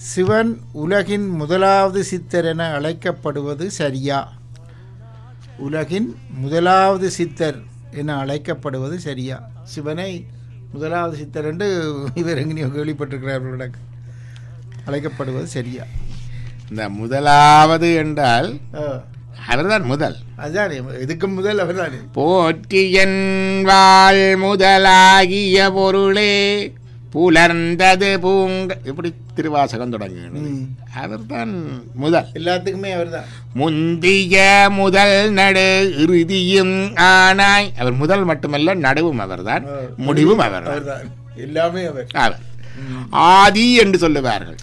சிவன் உலகின் முதலாவது சித்தர் என அழைக்கப்படுவது சரியா? உலகின் முதலாவது சித்தர் என அழைக்கப்படுவது சரியா? சிவனை முதலாவது சித்தர் என்று இவர் எங்கேயோ கேள்விப்பட்டிருக்கிறார்கள். அழைக்கப்படுவது சரியா? இந்த முதலாவது என்றால் அவர்தான் முதல். அதுதான் இதுக்கு முதல் அவர்தான். போற்றியன் வாழ் முதலாகிய பொருளே புலர்ந்தது பூங்க, இப்படி திருவாசகம் தொடங்குகிறது. அவர்தான் முதல், எல்லாத்துக்குமே அவர்தான். முந்திய முதல் நடு இறுதியும் ஆனாய். அவர் முதல் மட்டுமல்ல, நடுவும் அவர்தான், முடிவும் அவர்தான், எல்லாமே அவர். ஆதி என்று சொல்லுவார்கள்.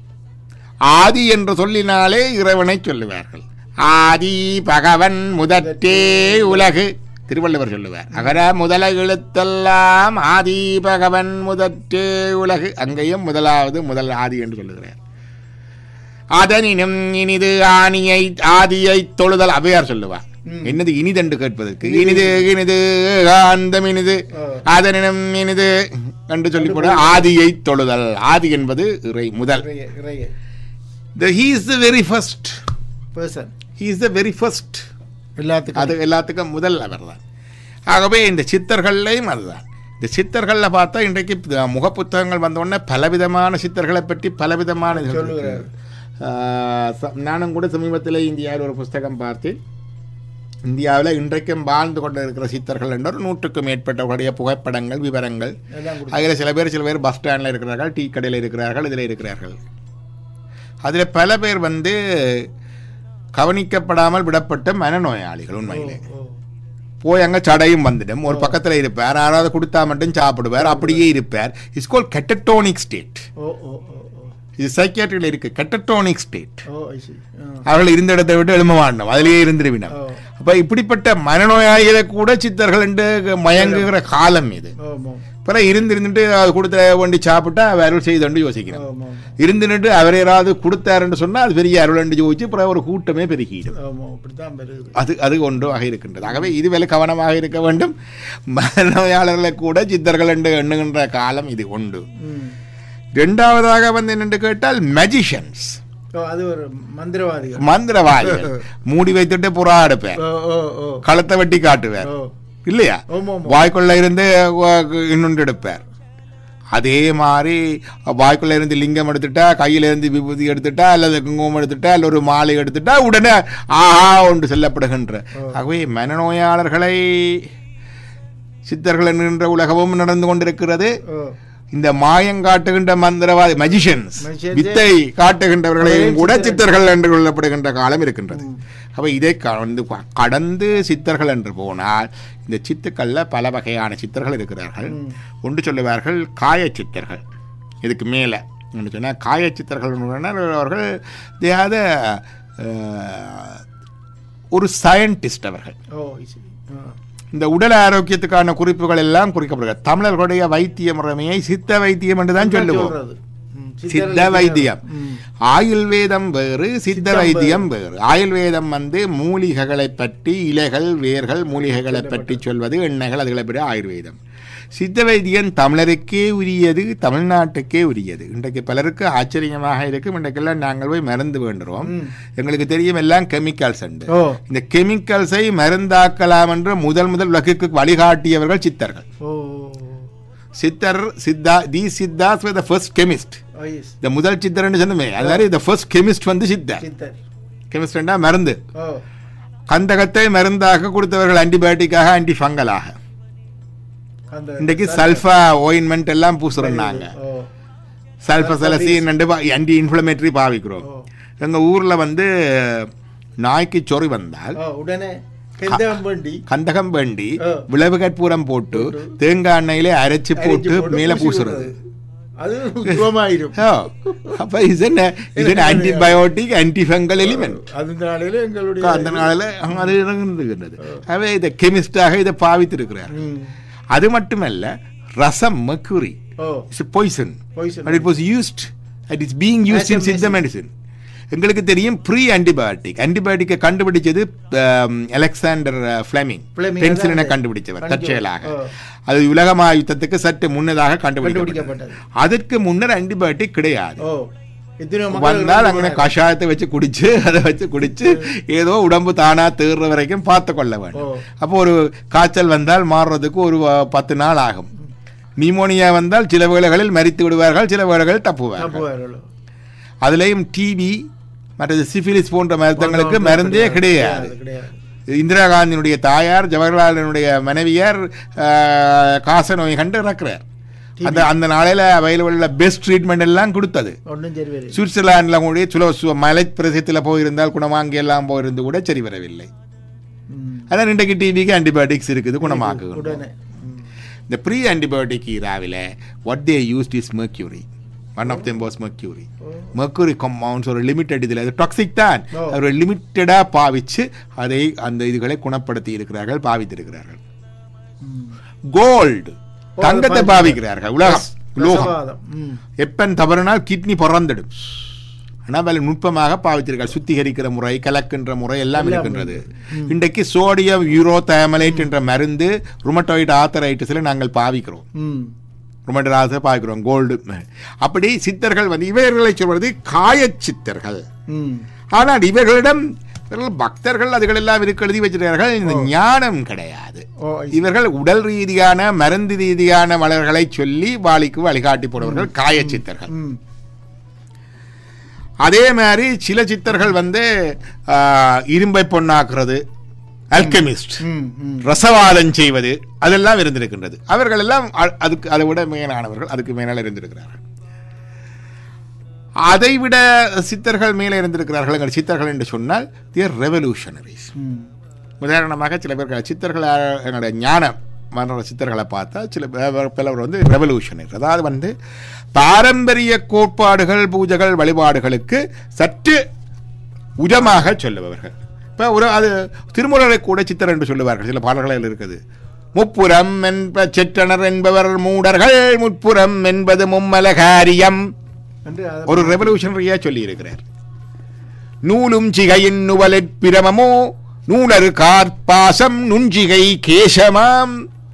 ஆதி என்று சொல்லினாலே இறைவனை சொல்லுவார்கள். ஆதி பகவன் முதற்றே உலகு, திருவள்ளுவர் சொல்லுவார். அகர முதல எழுத்தெல்லாம் ஆதி பகவன் முதற்றே உலகு. அங்கேயும் முதலாவது முதல் ஆதி என்று சொல்லுகிறார். அதனினும் இனிது ஆணியை ஆதியை தொழுதல் அவையார் சொல்லுவார். என்னது இனிதென்று கேட்பதற்கு? இனிது இனிது காந்தம் இனிது அதனினும் இனிது என்று சொல்லி போட ஆதியை தொழுதல். ஆதி என்பது இறை, முதல். He is the very first person. He is the very first. எல்லாத்துக்கும் முதல் அவர்தான். ஆகவே இந்த சித்தர்கள்லையும் அதுதான். இந்த சித்தர்களில் பார்த்தா இன்றைக்கு முகப்புத்தகங்கள் வந்தோடனே பலவிதமான சித்தர்களை பற்றி பலவிதமான சொல்லுகிறார். நானும் கூட சமீபத்தில் இந்தியாவில் ஒரு புஸ்தகம் பார்த்து, இந்தியாவில் இன்றைக்கும் வாழ்ந்து கொண்டு இருக்கிற சித்தர்கள் என்ற 100க்கும் மேற்பட்டவர்களுடைய புகைப்படங்கள், விவரங்கள். அதில் சில பேர் பஸ் ஸ்டாண்டில் இருக்கிறார்கள், டீ கடையில் இருக்கிறார்கள், இதில் இருக்கிறார்கள். அதில் பல பேர் கவனிக்கப்படாமல் விடப்பட்ட மனநோயாளிகள். உண்மையிலே போய் அங்கே சடையும் வந்துடும், ஒரு பக்கத்தில் இருப்பார், யாராவது கொடுத்தா மட்டும் சாப்பிடுவார், அப்படியே இருப்பார். It's called catatonic state. இது சைக்கியாட்ரியில் இருக்கு, கெட்டடோனிக் ஸ்டேட். அவர்கள் இருந்த இடத்தை விட்டு எழும மாட்டோம், அதிலேயே இருந்துருவினோம். அப்போ இப்படிப்பட்ட மனநோயாளிகளை கூட சித்தர்கள் என்று மயங்குகிற காலம் இது. பிற இருந்துட்டு அது கொடுத்த வண்டி சாப்பிட்டா அருள் செய்து யோசிக்கிறோம். இருந்துட்டு அவர் யாராவது கொடுத்தாருன்னு சொன்னால் அது பெரிய அருள் என்று யோசிச்சு அப்புறம் ஒரு கூட்டமே பெருகிடும். அது ஒன்றாக இருக்கின்றது. ஆகவே இதுவேளை கவனமாக இருக்க வேண்டும். மனநோயாளர்களை கூட சித்தர்கள் என்று எண்ணுகின்ற காலம் இது உண்டு. இரண்டாவதாக என்னென்று கேட்டால் மேஜிஷியன்ஸ், மந்திரவாதிகள். மூடி வைத்துட்டு புறா எடுப்பார், களத்தை வெட்டி காட்டுவார் இல்லையா, வாய்க்குள்ள இருந்து இன்னொன்று எடுப்பார். அதே மாதிரி வாய்க்குள்ள இருந்து லிங்கம் எடுத்துட்டா, கையில இருந்து விபூதி எடுத்துட்டா, அல்லது குங்குமம் எடுத்துட்டா, அல்ல ஒரு மாலை எடுத்துட்டா உடனே ஆஹா ஒன்று செல்லப்படுகின்ற. ஆகவே மனநோயாளர்களை சித்தர்கள் என்கின்ற உலகமும் நடந்து கொண்டிருக்கிறது. இந்த மாயம் காட்டுகின்ற மந்திரவாதி மேஜிஷியன்ஸ், வித்தை காட்டுகின்றவர்களையும் கூட சித்தர்கள் என்று கொள்ளப்படுகின்ற காலம் இருக்கின்றது. அப்போ இதை கடந்து சித்தர்கள் என்று போனால் இந்த சித்துக்களில் பல வகையான சித்தர்கள் இருக்கிறார்கள். ஒன்று சொல்லுவார்கள் காய சித்தர்கள். இதுக்கு மேலே ஒன்று சொன்னால் காய சித்தர்கள் அவர்கள் தேயாத ஒரு சயின்டிஸ்ட். அவர்கள் இந்த உடல் ஆரோக்கியத்துக்கான குறிப்புகள் எல்லாம் குறிக்கப்படுகிறது. தமிழர்களுடைய வைத்திய முறைமையை சித்த வைத்தியம் என்று தான் சொல்லுவோம். சித்த வைத்தியம், ஆயுர்வேதம் வேறு, சித்த வைத்தியம் வேறு. ஆயுர்வேதம் மூலிகைகளை பற்றி, இலைகள், வேர்கள், மூலிகைகளை பற்றி சொல்வது, எண்ணெய்கள், அதுகளை பற்றி ஆயுர்வேதம். சித்த வைத்தியம் தமிழருக்கே உரியது, தமிழ்நாட்டுக்கே உரியது. இன்றைக்கு பலருக்கு ஆச்சரியமாக இருக்கும். இன்றைக்கெல்லாம் நாங்கள் போய் மருந்து வேண்டுறோம், எங்களுக்கு தெரியும் எல்லாம் கெமிக்கல்ஸ் உண்டு. இந்த கெமிக்கல்ஸை மருந்தாக்கலாம் என்று முதல் உலகிற்கு வழிகாட்டியவர்கள் சித்தர்கள். These Siddhas were the first chemist. இந்த முதல் சித்தர் சொன்னமே, அதாவது the first chemist சித்தர். கெமிஸ்ட்னா மருந்து. கந்தகத்தை மருந்தாக கொடுத்தவர்கள் ஆன்டிபயோட்டிக்காக, ஆன்டி ஃபங்கலாக. இன்றைக்கு சல்ஃபா ஓயின்மெண்ட் எல்லாம் பூசுறாங்க. சல்ஃபசலசின் ஆன்டி இன்ஃப்ளமேட்டரி பாவிக்கிறோம். எங்க ஊர்ல நாய்க்கு சொறி வந்தால் உடனே கந்தகம் வேண்டி விளவு கற்பூரம் போட்டு தேங்காய் எண்ணெயிலே அரைச்சு போட்டு மேல பூசுறது. Antibiotic, antifungal element. அந்த நாளில் அது இருந்துகின்றது. அவை இதை கெமிஸ்டாக இதை பாவித்திருக்கிறார். அது மட்டுமல்ல, ரசம் mercury poison. It was used, it is being used in Siddha medicine. எங்களுக்கு தெரியும் ப்ரீ ஆன்டிபயோட்டிக்கை கண்டுபிடிச்சது அலெக்சாண்டர் ஃப்ளெமிங். பென்சிலினை கண்டுபிடிச்சவர் தற்செயலாக. அது உலக மகாயுத்தத்துக்கு சற்று முன்னதாக கண்டுபிடிக்கப்பட்டது. அதற்கு முன்னர் ஆன்டிபயோட்டிக் கிடையாது. வந்தால் அங்கே கஷாயத்தை வச்சு குடிச்சு அதை வச்சு குடிச்சு ஏதோ உடம்பு தானா தேர்ற வரைக்கும் பார்த்து கொள்ள வேண்டும். அப்போ ஒரு காய்ச்சல் வந்தால் மாறுறதுக்கு ஒரு 10 நாள் ஆகும். நிமோனியா வந்தால் சில வேளைகளில் மரித்து விடுவார்கள், சில வேளைகளில் தப்புவார்கள். அதுலேயும் டிபி மற்றது சிஃபிலிஸ் போன்ற மருத்துவங்களுக்கு மருந்தே கிடையாது. இந்திரா காந்தியினுடைய தாயார் ஜவஹர்லாலினுடைய மனைவியார் காச நோய் கண்டு இறக்குறார். அந்த நாளையில் அவைலபிள் பெஸ்ட் ட்ரீட்மெண்ட் எல்லாம் கொடுத்தது. சுவிட்சர்லாண்டில் கூட மலை பிரதேசத்தில் போயிருந்தால் குணமாங்கி எல்லாம் போயிருந்து கூட சரி வரவில்லை. அதான் இன்றைக்கு டிபிக்கு ஆன்டிபயோட்டிக்ஸ் இருக்குது, குணமாக்கு. இந்த ப்ரீ ஆன்டிபயோட்டிக் இராவில் what they used is mercury. One of them was mercury. Mercury compounds ஒரு லிமிட்டட் இதில் அது டாக்ஸிக் தான், ஒரு லிமிட்டடாக பாவிச்சு அதை அந்த இதுகளை குணப்படுத்தி இருக்கிறார்கள், பாவித்திருக்கிறார்கள். கோல்டு தங்கத்தை பாவிக்கிறார்கள். உலோகம் எப்பன் தவறுனால் கிட்னி பிறந்துடும். ஆனால் அதில் நுட்பமாக பாவித்திருக்கார்கள். சுத்திகரிக்கிற முறை, கலக்கின்ற முறை எல்லாம் இருக்கின்றது. இன்றைக்கு சோடியம் யூரோதயமலேட் என்ற மருந்து ருமட்டாய்டு ஆர்த்தரைட்டிஸில் நாங்கள் பாவிக்கிறோம். Rheumatoid ஆர்த்தரை பாவிக்கிறோம் gold. அப்படி சித்தர்கள் வந்து இவர்களை சொல்வது காயச்சித்தர்கள். ஆனால் இவர்களிடம் பக்தர்கள் அதுகள் எல்லாம் இருக்க எழுதி வச்சிருக்கிறார்கள். இந்த ஞானம் கிடையாது. இவர்கள் உடல் ரீதியான மருந்து ரீதியான மலர்களை சொல்லி வாளிக்கு வழிகாட்டி போடுவர்கள் காயச்சித்தர்கள். அதே மாதிரி சில சித்தர்கள் வந்து இரும்பை பொன்னாக்குறது, அல்கெமிஸ்ட், ரசவாதம் செய்வது அதெல்லாம் இருந்திருக்கின்றது. அவர்கள் எல்லாம் அதுக்கு அதை விட மேலானவர்கள், அதுக்கு மேலால் இருந்திருக்கிறார்கள். அதைவிட சித்தர்கள் மேலே இருந்திருக்கிறார்கள். சித்தர்கள் என்று சொன்னால் தேர் ரெவல்யூஷனரிஸ். உதாரணமாக சில பேர்கள் சித்தர்கள் என்னுடைய ஞானம் மன்ற சித்தர்களை பார்த்தா சில பலவர் வந்து ரெவல்யூஷனரி, அதாவது வந்து பாரம்பரிய கோட்பாடுகள் பூஜைகள் வழிபாடுகளுக்கு சற்று உரமாக சொல்லுபவர்கள். இப்போ ஒரு அது திருமுறை கூட சித்தர் என்று சொல்லுவார்கள். சில பாடல்களில் இருக்குது. முப்புறம் என்ப செற்றனர் என்பவர் மூடர்கள், முப்புறம் என்பது மும்மலகாரியம். ஒரு ரெவல்யூஷனரியா சொல்லி இருக்கிறார். நூலும் சிகையின் நுவலிற் பிரமமோ நூலரு கார்பாசம் நுஞ்சிகை கேசமாம்.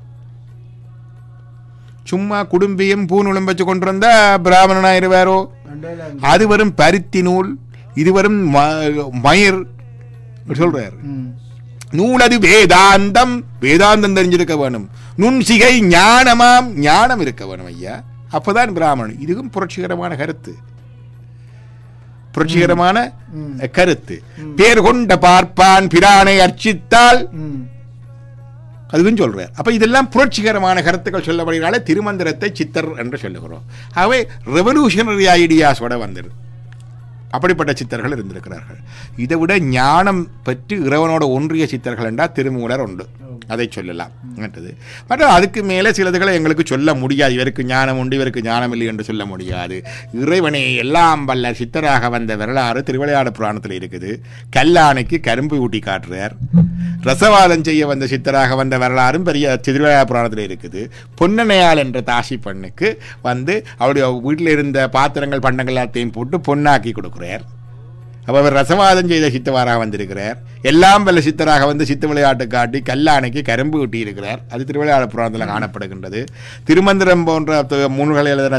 சும்மா குடும்பியும் பூநூலும் வச்சு கொண்டிருந்தா பிராமணனாயிருவாரோ? அது வரும் பருத்தி நூல், இது வரும் மயிர் சொல்றாரு. நூலது வேதாந்தம், வேதாந்தம் தெரிஞ்சிருக்க வேணும். நுண்சிகை ஞானமாம், ஞானம் இருக்க வேணும் ஐயா, அப்பதான் பிராமணன். இதுவும் புரட்சிகரமான கருத்து, புரட்சிகரமான கருத்து. பேர் கொண்ட பார்ப்பான் பிரானை அர்ச்சித்தால் அதுவும் சொல்றார். அப்ப இதெல்லாம் புரட்சிகரமான கருத்துக்கள் சொல்லப்படுகிறாலே திருமந்திரத்தை சித்தர் என்று சொல்லுகிறோம். ஆகவே ரெவல்யூஷனரி ஐடியாஸோட வந்துரு அப்படிப்பட்ட சித்தர்கள் இருந்திருக்கிறார்கள். இதை விட ஞானம் பற்றி இறைவனோட ஒன்றிய சித்தர்கள் என்றால் திருமூலர் உண்டு, அதை சொல்லலாம். மற்ற அதுக்கு மேலே சிலதுகளை எங்களுக்கு சொல்ல முடியாது. இவருக்கு ஞானம் உண்டு, இவருக்கு ஞானம் இல்லை என்று சொல்ல முடியாது. இறைவனை எல்லாம் வல்ல சித்தராக வந்த வரலாறு திருவிளையாட புராணத்தில் இருக்குது. கல்லானைக்கு கரும்பு ஊட்டி காட்டுறார். ரசவாதம் செய்ய வந்த சித்தராக வந்த வரலாறும் பெரிய திருவிளையாட புராணத்தில் இருக்குது. பொன்னனையாள் என்ற தாசி பெண்ணுக்கு வந்து அவருடைய வீட்டில் இருந்த பாத்திரங்கள் பண்டங்கள் எல்லாத்தையும் போட்டு பொன்னாக்கி கொடுக்குறார். அப்போ அவர் ரசவாதம் செய்த சித்தவாராக வந்திருக்கிறார். எல்லாம் வல்ல சித்தராக வந்து சித்த விளையாட்டு காட்டி கல்லானைக்கு கரும்பு ஊட்டி இருக்கிறார். அது திருவிளையாட புராணத்தில் காணப்படுகின்றது. திருமந்திரம் போன்ற மூணுகளை எழுதின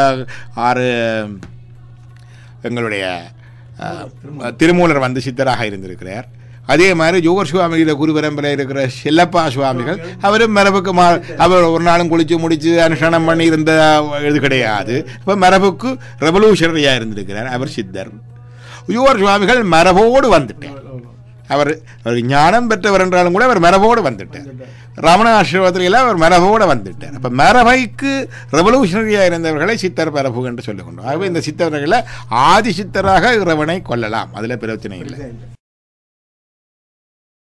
எங்களுடைய திருமூலர் வந்து சித்தராக இருந்திருக்கிறார். அதே மாதிரி ஜோகர் சுவாமிகிற குருபரம்பில் இருக்கிற செல்லப்பா சுவாமிகள் அவரும் மரபுக்கு அவர் ஒரு நாளும் குளிச்சு முடிச்சு அனுஷ்டானம் பண்ணி இருந்த இது கிடையாது. இப்போ மரபுக்கு ரெவல்யூஷனரியாக இருந்திருக்கிறார். அவர் சித்தர். யுவர் சுவாமிகள் மரபோடு வந்துட்டார். அவர் ஞானம் பெற்றவர் என்றாலும் கூட அவர் மரபோடு வந்துட்டார். ரமணாசிரமத்தில அவர் மரபோடு வந்துட்டார். அப்போ மரபைக்கு ரெவல்யூஷனரியாக இருந்தவர்களை சித்தர் மரபு என்று சொல்லுகின்றோம். ஆகவே இந்த சித்தர்களை ஆதி சித்தராக இறைவனை கொள்ளலாம், அதில் பிரச்சனை இல்லை.